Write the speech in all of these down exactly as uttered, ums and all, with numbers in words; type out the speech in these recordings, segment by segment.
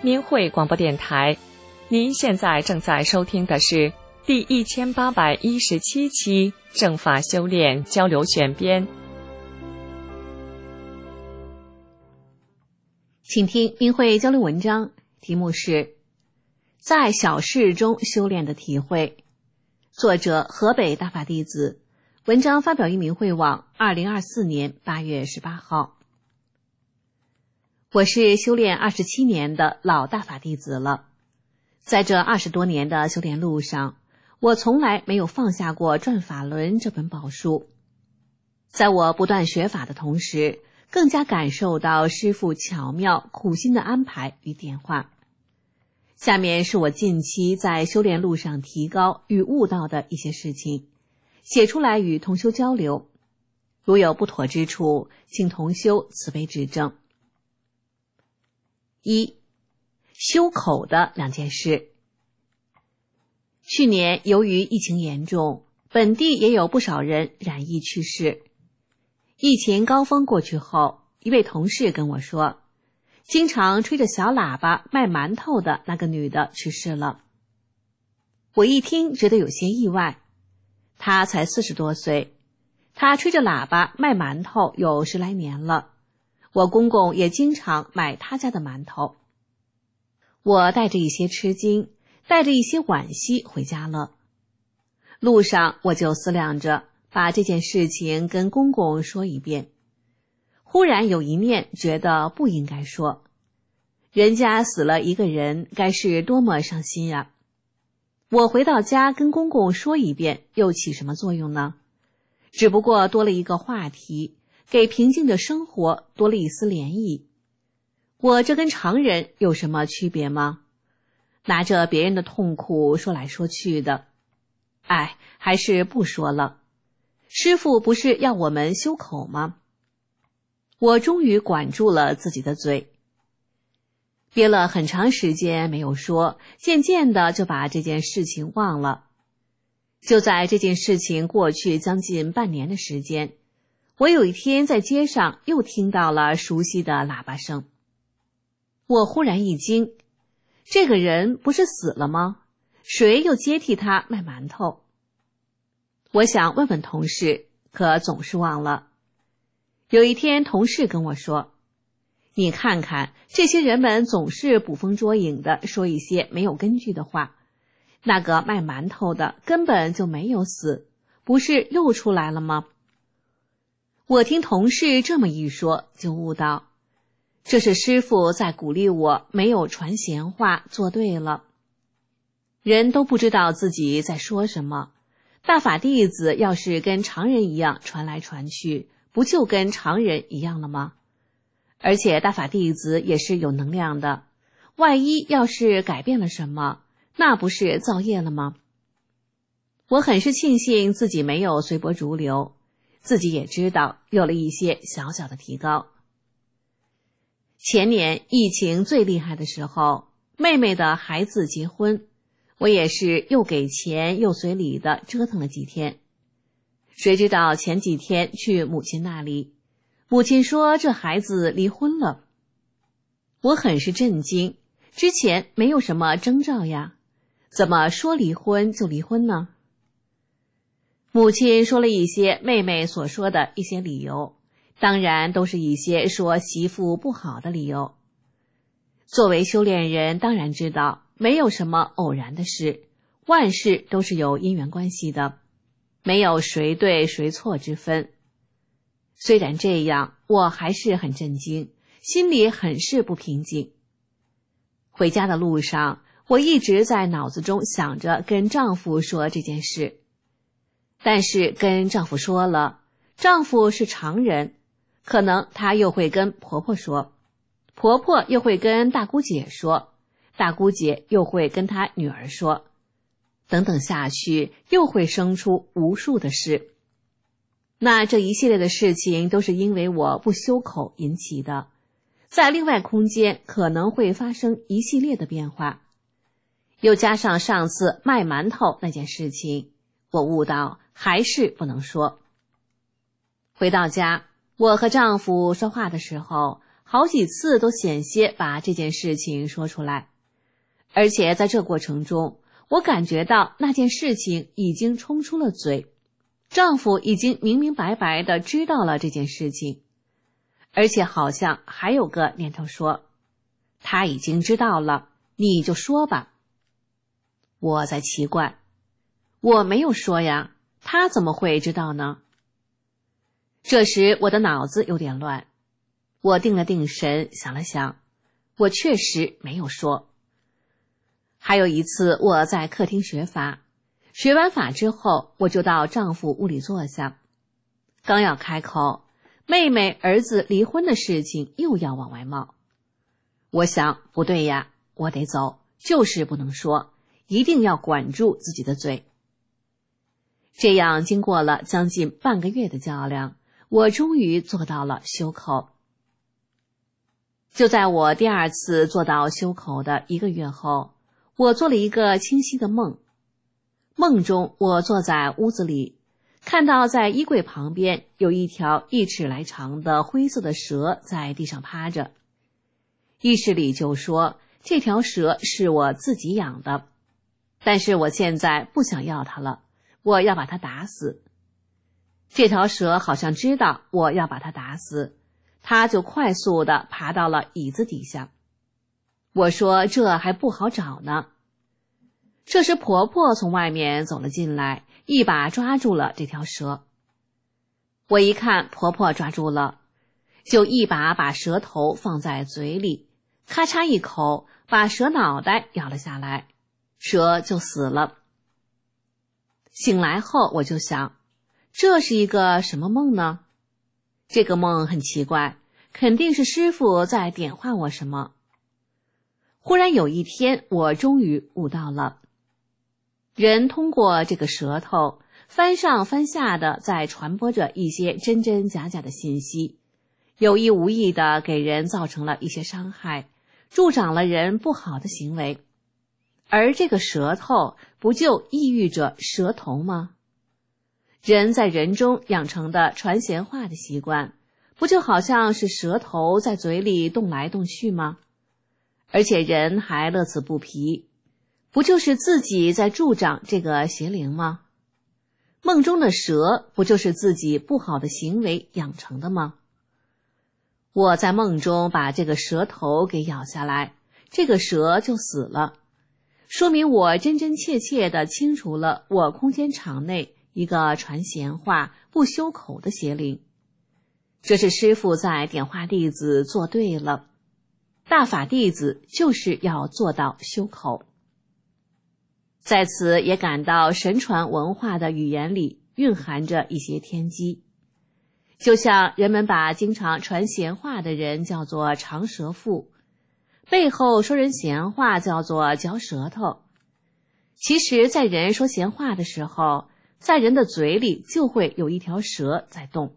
明慧广播电台。您现在正在收听的是第一千八百一十七期正法修炼交流选编。 请听明慧交流文章，题目是在小事中修炼的体会，作者河北大法弟子，文章发表于明慧网二零二四年八月十八号。我是修炼二十七年的老大法弟子了，在这二十多年的修炼路上，我从来没有放下过《转法轮》这本宝书。在我不断学法的同时，更加感受到师父巧妙苦心的安排与点化。下面是我近期在修炼路上提高与悟到的一些事情，写出来与同修交流，如有不妥之处，请同修慈悲指正。一、修口的两件事。去年由于疫情严重，本地也有不少人染疫去世。疫情高峰过去后，一位同事跟我说，经常吹着小喇叭卖馒头的那个女的去世了。我一听觉得有些意外，她才四十多岁，她吹着喇叭卖馒头有十来年了。我公公也经常买他家的馒头。我带着一些吃惊，带着一些惋惜回家了。路上我就思量着把这件事情跟公公说一遍，忽然有一念觉得不应该说，人家死了一个人，该是多么伤心呀！我回到家跟公公说一遍，又起什么作用呢？只不过多了一个话题，给平静的生活多了一丝涟漪。我这跟常人有什么区别吗？拿着别人的痛苦说来说去的，哎，还是不说了。师父不是要我们修口吗？我终于管住了自己的嘴，憋了很长时间没有说，渐渐的就把这件事情忘了。就在这件事情过去将近半年的时间，我有一天在街上又听到了熟悉的喇叭声。我忽然一惊，这个人不是死了吗？谁又接替他卖馒头？我想问问同事，可总是忘了。有一天同事跟我说，你看看这些人们总是捕风捉影的说一些没有根据的话，那个卖馒头的根本就没有死，不是又出来了吗？我听同事这么一说，就悟到，这是师父在鼓励我没有传闲话，做对了。人都不知道自己在说什么，大法弟子要是跟常人一样传来传去，不就跟常人一样了吗？而且大法弟子也是有能量的，万一要是改变了什么，那不是造业了吗？我很是庆幸自己没有随波逐流，自己也知道有了一些小小的提高。前年疫情最厉害的时候，妹妹的孩子结婚，我也是又给钱又随礼的折腾了几天。谁知道前几天去母亲那里，母亲说这孩子离婚了。我很是震惊，之前没有什么征兆呀，怎么说离婚就离婚呢？母亲说了一些妹妹所说的一些理由，当然都是一些说媳妇不好的理由。作为修炼人，当然知道没有什么偶然的事，万事都是有因缘关系的，没有谁对谁错之分。虽然这样，我还是很震惊，心里很是不平静。回家的路上，我一直在脑子中想着跟丈夫说这件事，但是跟丈夫说了，丈夫是常人，可能他又会跟婆婆说，婆婆又会跟大姑姐说，大姑姐又会跟她女儿说，等等下去又会生出无数的事。那这一系列的事情都是因为我不修口引起的，在另外空间可能会发生一系列的变化。又加上上次卖馒头那件事情，我悟到还是不能说。回到家，我和丈夫说话的时候， 好几次都险些把这件事情说出来，而且在这过程中，我感觉到那件事情已经冲出了嘴，丈夫已经明明白白地知道了这件事情，而且好像还有个念头说，他已经知道了，你就说吧。我在奇怪，我没有说呀，他怎么会知道呢？这时我的脑子有点乱，我定了定神，想了想，我确实没有说。还有一次我在客厅学法，学完法之后，我就到丈夫屋里坐下，刚要开口，妹妹儿子离婚的事情又要往外冒。我想，不对呀，我得走，就是不能说，一定要管住自己的嘴。这样经过了将近半个月的较量，我终于做到了修口。就在我第二次做到修口的一个月后，我做了一个清晰的梦。梦中我坐在屋子里，看到在衣柜旁边有一条一尺来长的灰色的蛇在地上趴着。意识里就说，这条蛇是我自己养的，但是我现在不想要它了，我要把它打死。这条蛇好像知道我要把它打死，它就快速地爬到了椅子底下。我说这还不好找呢。这时婆婆从外面走了进来，一把抓住了这条蛇。我一看婆婆抓住了，就一把把蛇头放在嘴里，咔嚓一口把蛇脑袋咬了下来，蛇就死了。醒来后我就想，这是一个什么梦呢？这个梦很奇怪，肯定是师父在点化我什么。忽然有一天，我终于悟到了，人通过这个舌头翻上翻下的在传播着一些真真假假的信息，有意无意的给人造成了一些伤害，助长了人不好的行为。而这个舌头不就意喻着舌头吗？人在人中养成的传闲话的习惯，不就好像是舌头在嘴里动来动去吗？而且人还乐此不疲，不就是自己在助长这个邪灵吗？梦中的蛇不就是自己不好的行为养成的吗？我在梦中把这个蛇头给咬下来，这个蛇就死了，说明我真真切切地清除了我空间场内一个传闲话不修口的邪灵。这是师父在点化弟子做对了，大法弟子就是要做到修口。在此也感到神传文化的语言里蕴含着一些天机，就像人们把经常传闲话的人叫做长舌妇，背后说人闲话叫做嚼舌头。其实在人说闲话的时候，在人的嘴里就会有一条蛇在动。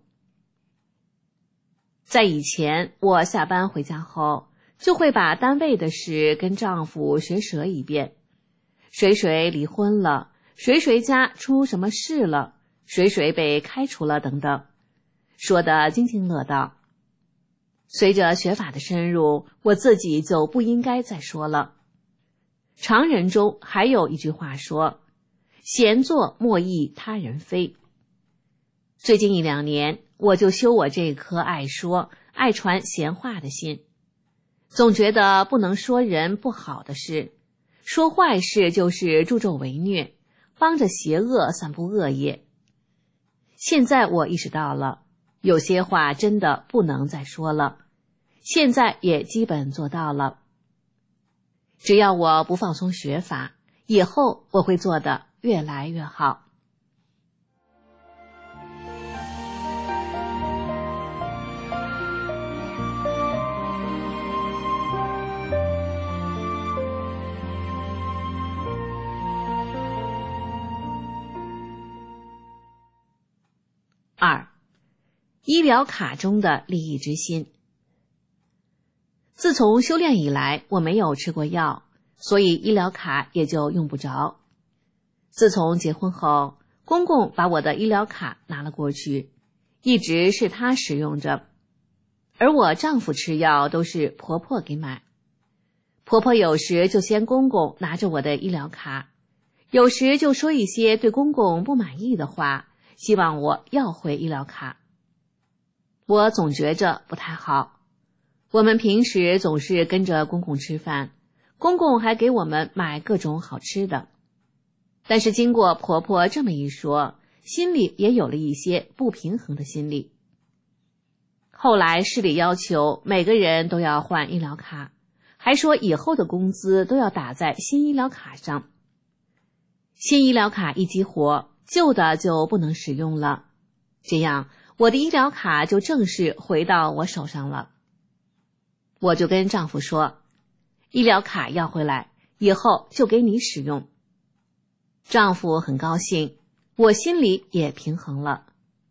在以前，我下班回家后就会把单位的事跟丈夫学舌一遍，谁谁离婚了，谁谁家出什么事了，谁谁被开除了等等，说得津津乐道。随着学法的深入，我自己就不应该再说了。常人中还有一句话说，闲坐莫益他人非。最近一两年，我就修我这颗爱说爱传闲话的心，总觉得不能说人不好的事，说坏事就是助纣为虐，帮着邪恶散布恶业。现在我意识到了，有些话真的不能再说了，现在也基本做到了。只要我不放松学法，以后我会做得越来越好。二、医疗卡中的利益之心。自从修炼以来，我没有吃过药，所以医疗卡也就用不着。自从结婚后，公公把我的医疗卡拿了过去，一直是他使用着。 而我丈夫吃药都是婆婆给买。婆婆有时就嫌公公拿着我的医疗卡，有时就说一些对公公不满意的话，希望我要回医疗卡。我总觉着不太好。我们平时总是跟着公公吃饭，公公还给我们买各种好吃的。但是经过婆婆这么一说，心里也有了一些不平衡的心理。后来市里要求每个人都要换医疗卡，还说以后的工资都要打在新医疗卡上。新医疗卡一激活，旧的就不能使用了，这样我的医疗卡就正式回到我手上了。我就跟丈夫说，医疗卡要回来，以后就给你使用。丈夫很高兴，我心里也平衡了。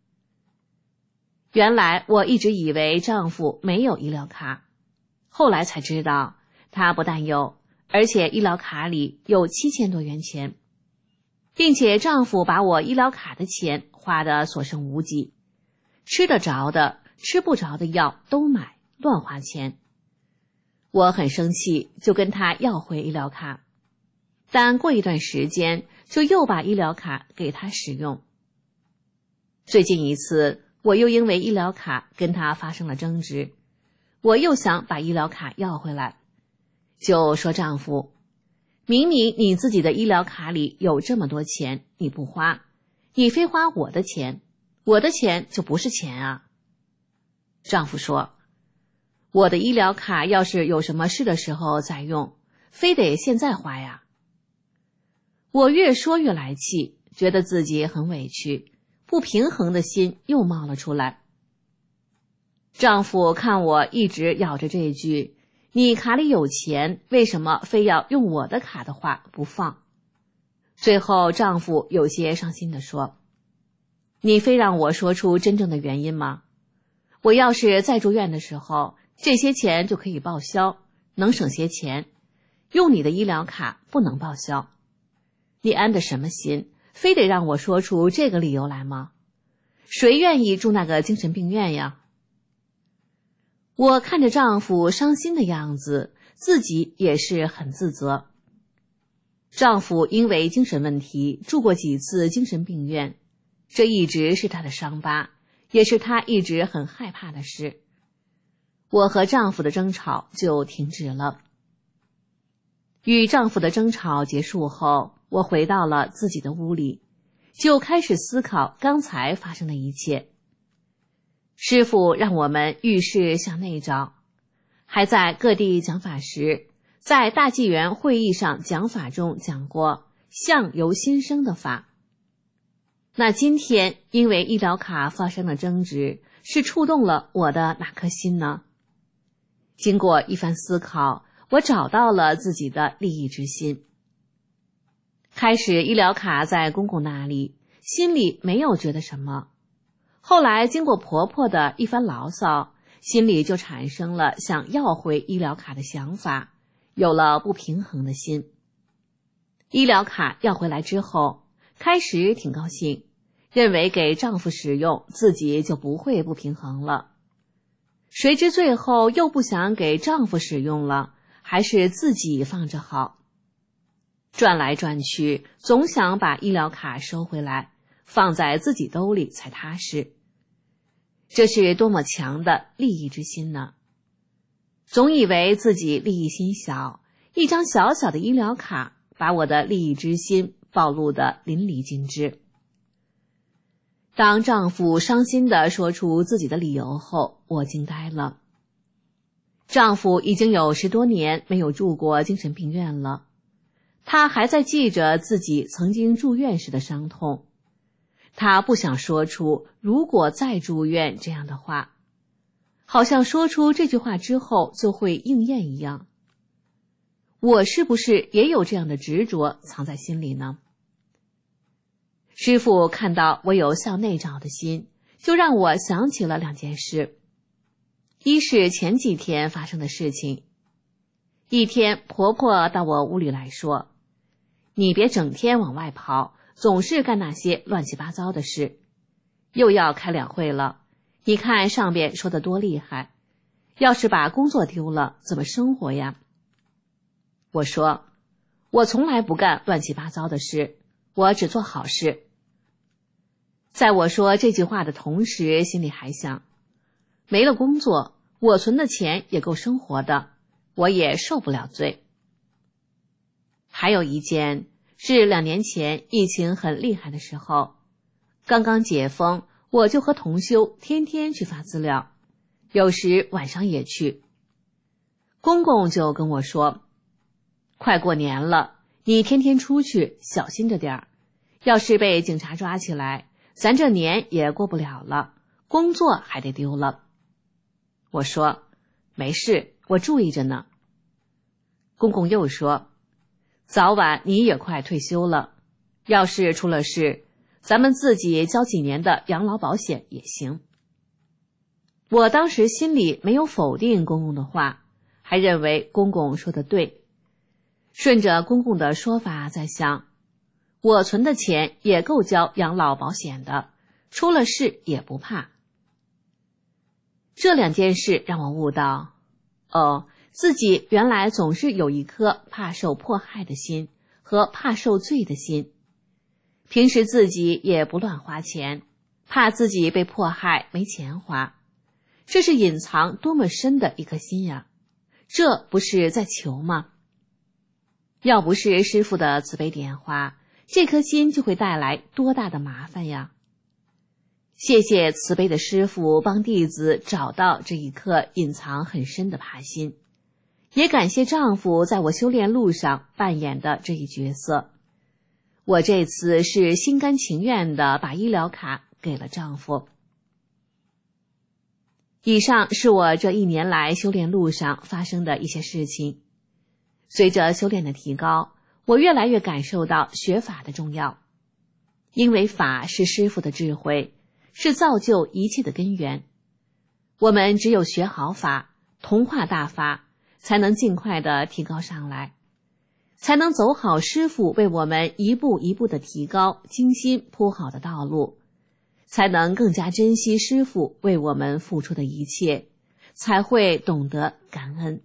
原来我一直以为丈夫没有医疗卡，后来才知道他不但有，而且医疗卡里有七千多元钱，并且丈夫把我医疗卡的钱花得所剩无几，吃得着的吃不着的药都买，乱花钱。我很生气，就跟他要回医疗卡，但过一段时间就又把医疗卡给他使用。最近一次我又因为医疗卡跟他发生了争执，我又想把医疗卡要回来，就说丈夫，明明你自己的医疗卡里有这么多钱，你不花，你非花我的钱，我的钱就不是钱啊。丈夫说，我的医疗卡要是有什么事的时候再用，非得现在花呀。我越说越来气，觉得自己很委屈，不平衡的心又冒了出来。丈夫看我一直咬着这句，你卡里有钱，为什么非要用我的卡的话不放？最后丈夫有些伤心地说，你非让我说出真正的原因吗？我要是再住院的时候，这些钱就可以报销，能省些钱，用你的医疗卡不能报销。你安的什么心，非得让我说出这个理由来吗？谁愿意住那个精神病院呀？我看着丈夫伤心的样子，自己也是很自责。丈夫因为精神问题住过几次精神病院，这一直是他的伤疤，也是他一直很害怕的事。我和丈夫的争吵就停止了。与丈夫的争吵结束后，我回到了自己的屋里，就开始思考刚才发生的一切。师父让我们遇事向内找，还在各地讲法时，在大纪元会议上讲法中讲过相由心生的法。那今天因为医疗卡发生的争执，是触动了我的哪颗心呢？经过一番思考，我找到了自己的利益之心。开始医疗卡在公公那里，心里没有觉得什么，后来经过婆婆的一番牢骚，心里就产生了想要回医疗卡的想法，有了不平衡的心。医疗卡要回来之后，开始挺高兴，认为给丈夫使用，自己就不会不平衡了。谁知最后又不想给丈夫使用了，还是自己放着好。转来转去，总想把医疗卡收回来，放在自己兜里才踏实。这是多么强的利益之心呢？总以为自己利益心小，一张小小的医疗卡把我的利益之心暴露得淋漓尽致。当丈夫伤心地说出自己的理由后，我惊呆了。丈夫已经有十多年没有住过精神病院了，他还在记着自己曾经住院时的伤痛。他不想说出如果再住院这样的话，好像说出这句话之后就会应验一样。我是不是也有这样的执着藏在心里呢？师父看到我有向内找的心，就让我想起了两件事。一是前几天发生的事情。一天，婆婆到我屋里来说，你别整天往外跑，总是干那些乱七八糟的事。又要开两会了，你看上边说的多厉害， 要是把工作丢了，怎么生活呀？我说，我从来不干乱七八糟的事，我只做好事。在我说这句话的同时，心里还想，没了工作，我存的钱也够生活的，我也受不了罪。还有一件是两年前疫情很厉害的时候，刚刚解封，我就和同修天天去发资料，有时晚上也去。公公就跟我说，快过年了，你天天出去，小心着点儿，要是被警察抓起来，咱这年也过不了了，工作还得丢了。我说，没事，我注意着呢。公公又说，早晚你也快退休了，要是出了事，咱们自己交几年的养老保险也行。我当时心里没有否定公公的话，还认为公公说的对。顺着公公的说法在想，我存的钱也够交养老保险的，出了事也不怕。这两件事让我悟到，哦，自己原来总是有一颗怕受迫害的心和怕受罪的心。平时自己也不乱花钱，怕自己被迫害没钱花，这是隐藏多么深的一颗心呀！这不是在求吗？要不是师父的慈悲点化，这颗心就会带来多大的麻烦呀！谢谢慈悲的师父帮弟子找到这一颗隐藏很深的怕心，也感谢丈夫在我修炼路上扮演的这一角色。我这次是心甘情愿地把医疗卡给了丈夫。以上是我这一年来修炼路上发生的一些事情。随着修炼的提高，我越来越感受到学法的重要，因为法是师父的智慧，是造就一切的根源。我们只有学好法，同化大法，才能尽快地提高上来，才能走好师父为我们一步一步的提高精心铺好的道路，才能更加珍惜师父为我们付出的一切，才会懂得感恩。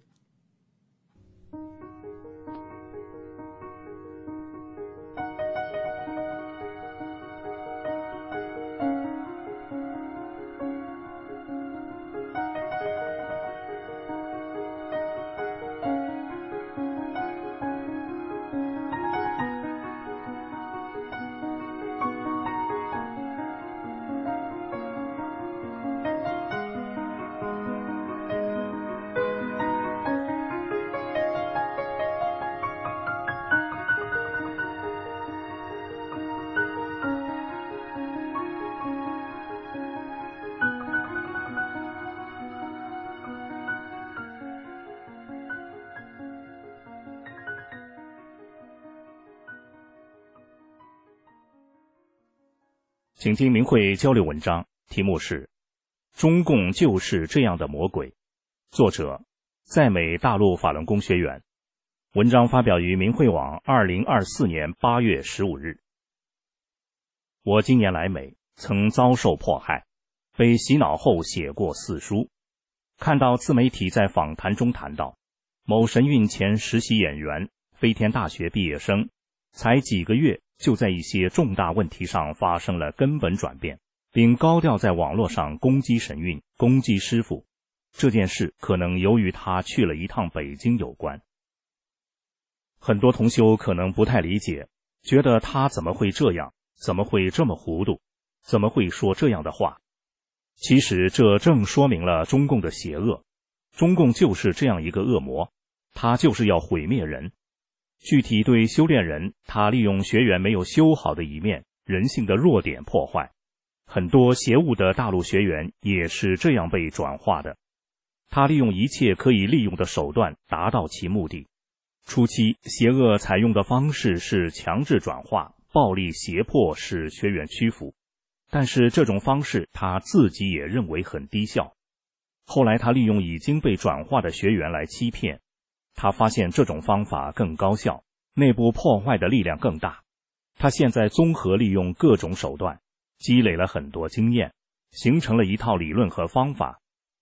请听明慧交流文章，题目是中共就是这样的魔鬼，作者在美大陆法轮功学员。文章发表于明慧网二零二四年八月十五日。我今年来美，曾遭受迫害，被洗脑后写过四书。看到自媒体在访谈中谈到，某神韵前实习演员，飞天大学毕业生，才几个月就在一些重大问题上发生了根本转变，并高调在网络上攻击神韵，攻击师父。这件事可能由于他去了一趟北京有关。很多同修可能不太理解，觉得他怎么会这样，怎么会这么糊涂，怎么会说这样的话。其实这正说明了中共的邪恶，中共就是这样一个恶魔，他就是要毁灭人。具体对修炼人，他利用学员没有修好的一面，人性的弱点破坏。很多邪恶的大陆学员也是这样被转化的。他利用一切可以利用的手段达到其目的。初期，邪恶采用的方式是强制转化，暴力胁迫使学员屈服。但是这种方式他自己也认为很低效。后来他利用已经被转化的学员来欺骗。他发现这种方法更高效，内部破坏的力量更大。他现在综合利用各种手段，积累了很多经验，形成了一套理论和方法。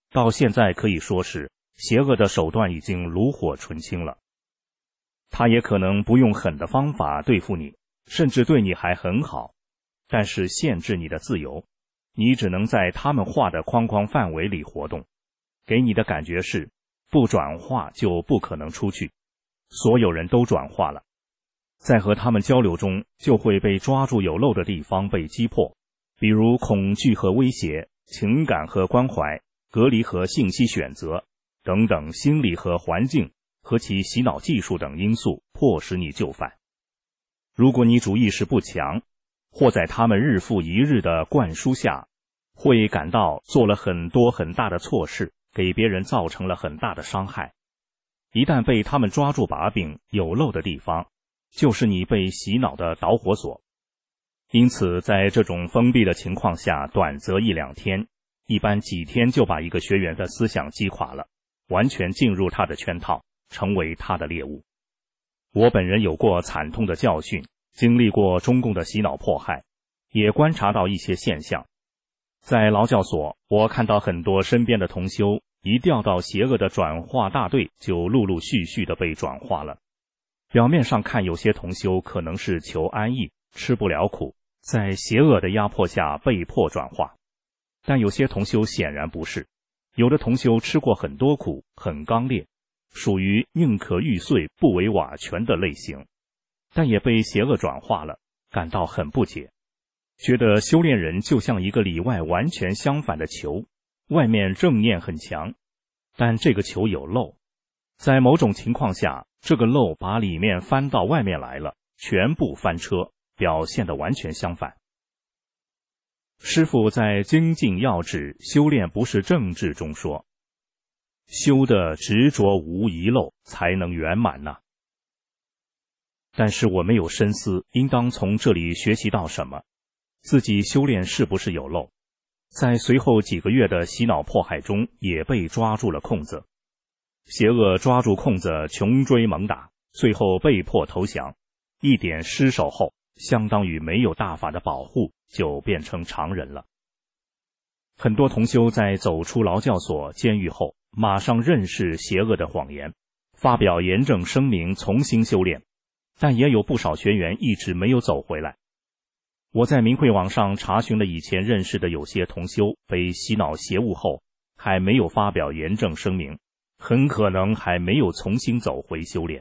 到现在可以说是邪恶的手段已经炉火纯青了。他也可能不用狠的方法对付你，甚至对你还很好，但是限制你的自由，你只能在他们画的框框范围里活动，给你的感觉是不转化就不可能出去，所有人都转化了，在和他们交流中就会被抓住有漏的地方被击破，比如恐惧和威胁、情感和关怀、隔离和信息选择等等心理和环境和其洗脑技术等因素迫使你就范。如果你主意识不强，或在他们日复一日的灌输下，会感到做了很多很大的错事，给别人造成了很大的伤害。一旦被他们抓住把柄，有漏的地方就是你被洗脑的导火索。因此在这种封闭的情况下，短则一两天，一般几天就把一个学员的思想击垮了，完全进入他的圈套，成为他的猎物。我本人有过惨痛的教训，经历过中共的洗脑迫害，也观察到一些现象。在劳教所，我看到很多身边的同修一调到邪恶的转化大队，就陆陆续续的被转化了。表面上看，有些同修可能是求安逸，吃不了苦，在邪恶的压迫下被迫转化，但有些同修显然不是。有的同修吃过很多苦，很刚烈，属于宁可玉碎不为瓦全的类型，但也被邪恶转化了，感到很不解，觉得修炼人就像一个里外完全相反的球，外面正念很强，但这个球有漏，在某种情况下，这个漏把里面翻到外面来了，全部翻车，表现得完全相反。师父在精进要旨修炼不是政治中说，修的执着无遗漏才能圆满呐、啊。但是我没有深思应当从这里学习到什么，自己修炼是不是有漏，在随后几个月的洗脑迫害中也被抓住了空子，邪恶抓住空子穷追猛打，最后被迫投降，一点失手后相当于没有大法的保护，就变成常人了。很多同修在走出劳教所监狱后，马上认识邪恶的谎言，发表严正声明重新修炼，但也有不少学员一直没有走回来。我在明慧网上查询了以前认识的有些同修被洗脑邪物后，还没有发表严正声明，很可能还没有重新走回修炼。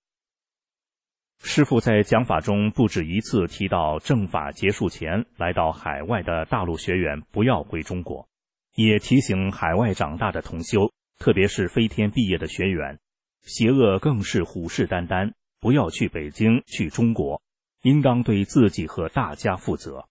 师父在讲法中不止一次提到正法结束前来到海外的大陆学员不要回中国，也提醒海外长大的同修，特别是飞天毕业的学员，邪恶更是虎视眈眈，不要去北京去中国，应当对自己和大家负责。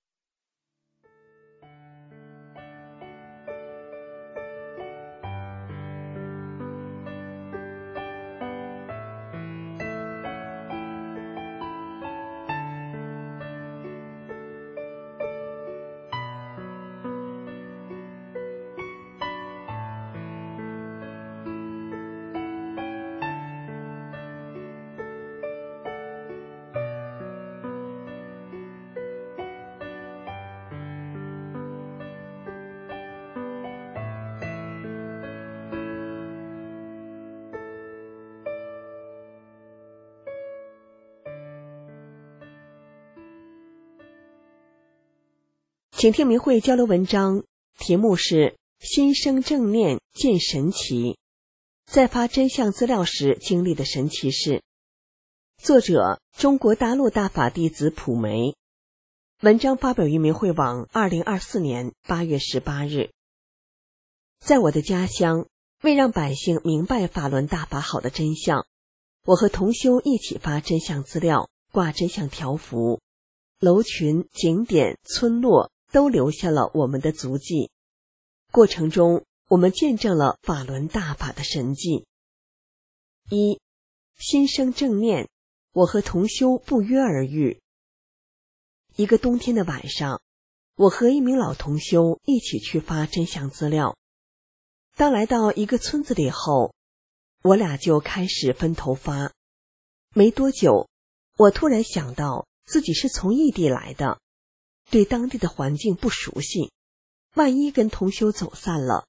请听明慧交流文章，题目是心生正念见神奇，在发真相资料时经历的神奇事。作者中国大陆大法弟子普梅，文章发表于明慧网二零二四年八月十八日。在我的家乡，为让百姓明白法轮大法好的真相，我和同修一起发真相资料，挂真相条幅，楼群、景点、村落都留下了我们的足迹。过程中，我们见证了法轮大法的神迹。一、心生正念，我和同修不约而遇。一个冬天的晚上，我和一名老同修一起去发真相资料。当来到一个村子里后，我俩就开始分头发。没多久，我突然想到自己是从异地来的，对当地的环境不熟悉，万一跟同修走散了，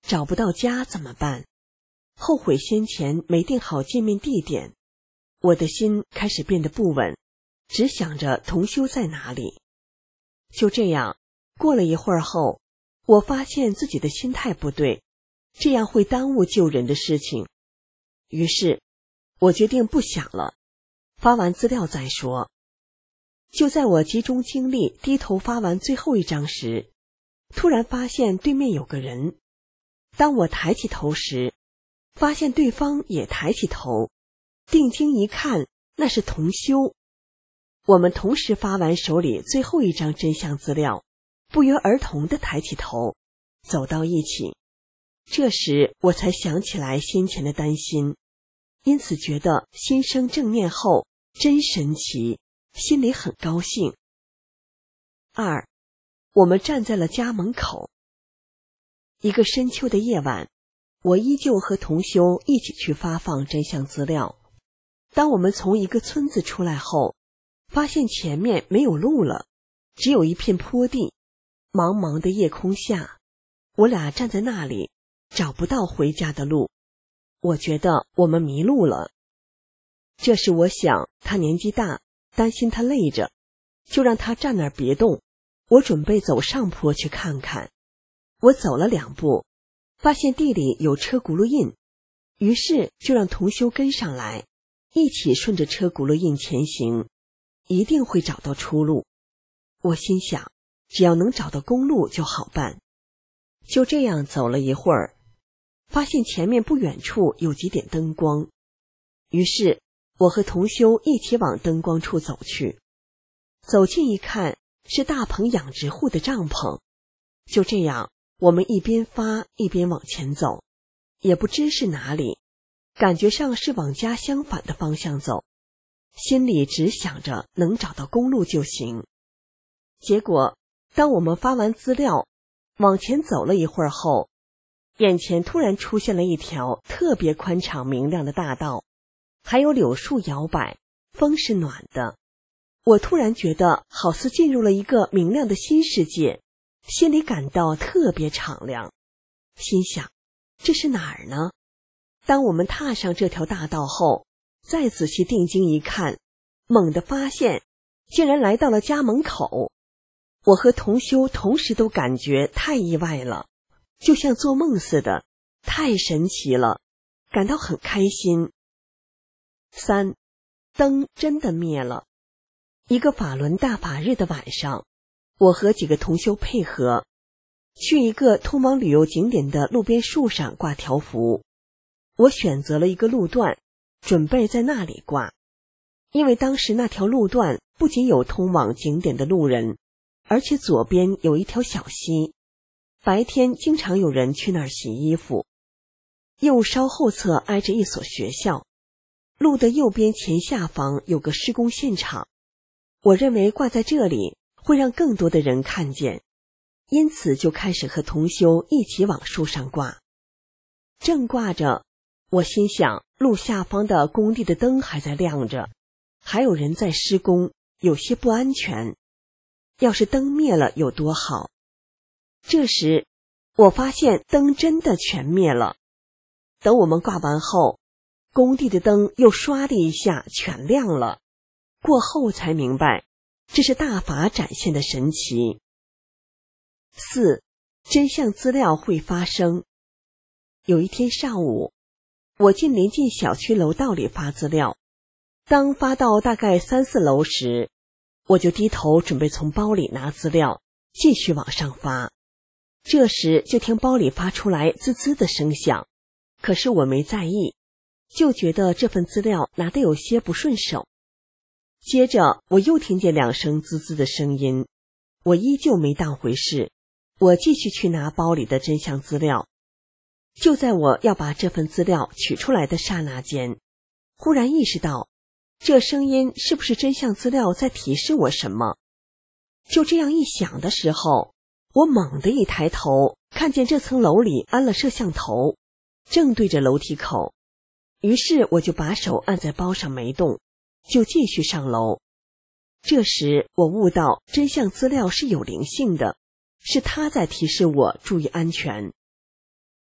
找不到家怎么办？后悔先前没定好见面地点，我的心开始变得不稳，只想着同修在哪里。就这样，过了一会儿后，我发现自己的心态不对，这样会耽误救人的事情。于是，我决定不想了，发完资料再说。就在我集中精力低头发完最后一张时，突然发现对面有个人。当我抬起头时，发现对方也抬起头，定睛一看，那是同修。我们同时发完手里最后一张真相资料，不约而同地抬起头，走到一起。这时我才想起来先前的担心，因此觉得心生正念后真神奇，心里很高兴。二，我们站在了家门口。一个深秋的夜晚，我依旧和同修一起去发放真相资料。当我们从一个村子出来后，发现前面没有路了，只有一片坡地。茫茫的夜空下，我俩站在那里，找不到回家的路。我觉得我们迷路了。这时我想，他年纪大，担心他累着，就让他站那儿别动。我准备走上坡去看看。我走了两步，发现地里有车轱辘印，于是就让同修跟上来，一起顺着车轱辘印前行，一定会找到出路。我心想，只要能找到公路就好办。就这样走了一会儿，发现前面不远处有几点灯光，于是我和同修一起往灯光处走去。走近一看，是大棚养殖户的帐篷。就这样，我们一边发一边往前走，也不知是哪里，感觉上是往家相反的方向走，心里只想着能找到公路就行。结果当我们发完资料往前走了一会儿后，眼前突然出现了一条特别宽敞明亮的大道，还有柳树摇摆，风是暖的。我突然觉得好似进入了一个明亮的新世界，心里感到特别敞亮，心想这是哪儿呢？当我们踏上这条大道后，再仔细定睛一看，猛地发现竟然来到了家门口。我和同修同时都感觉太意外了，就像做梦似的，太神奇了，感到很开心。三，灯真的灭了。一个法轮大法日的晚上，我和几个同修配合，去一个通往旅游景点的路边树上挂条幅。我选择了一个路段，准备在那里挂。因为当时那条路段不仅有通往景点的路人，而且左边有一条小溪，白天经常有人去那儿洗衣服。右稍后侧挨着一所学校，路的右边前下方有个施工现场。我认为挂在这里会让更多的人看见，因此就开始和同修一起往树上挂。正挂着，我心想路下方的工地的灯还在亮着，还有人在施工，有些不安全。要是灯灭了有多好。这时我发现灯真的全灭了。等我们挂完后，工地的灯又唰的一下全亮了。过后才明白，这是大法展现的神奇。四，真相资料会发生。有一天上午，我进临近小区楼道里发资料，当发到大概三四楼时，我就低头准备从包里拿资料，继续往上发。这时就听包里发出来滋滋的声响，可是我没在意，就觉得这份资料拿得有些不顺手。接着我又听见两声滋滋的声音，我依旧没当回事，我继续去拿包里的真相资料。就在我要把这份资料取出来的刹那间，忽然意识到这声音是不是真相资料在提示我什么。就这样一想的时候，我猛地一抬头，看见这层楼里安了摄像头，正对着楼梯口。于是我就把手按在包上没动，就继续上楼。这时我悟到真相资料是有灵性的，是它在提示我注意安全。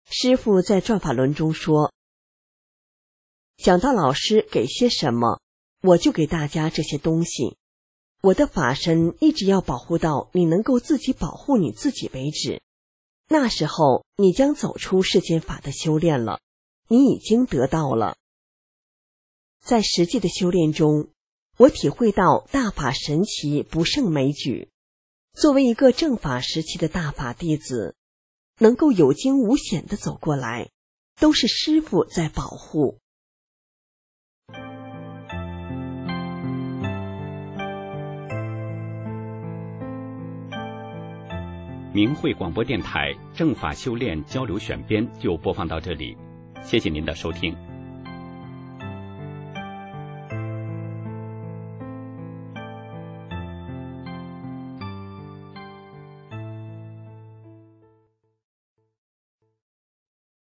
师父在转法轮中说，讲到老师给些什么，我就给大家这些东西。我的法身一直要保护到你能够自己保护你自己为止，那时候你将走出世间法的修炼了，你已经得到了。在实际的修炼中，我体会到大法神奇不胜枚举。作为一个正法时期的大法弟子，能够有惊无险地走过来，都是师父在保护。 明慧广播电台正法修炼交流选编就播放到这里，谢谢您的收听。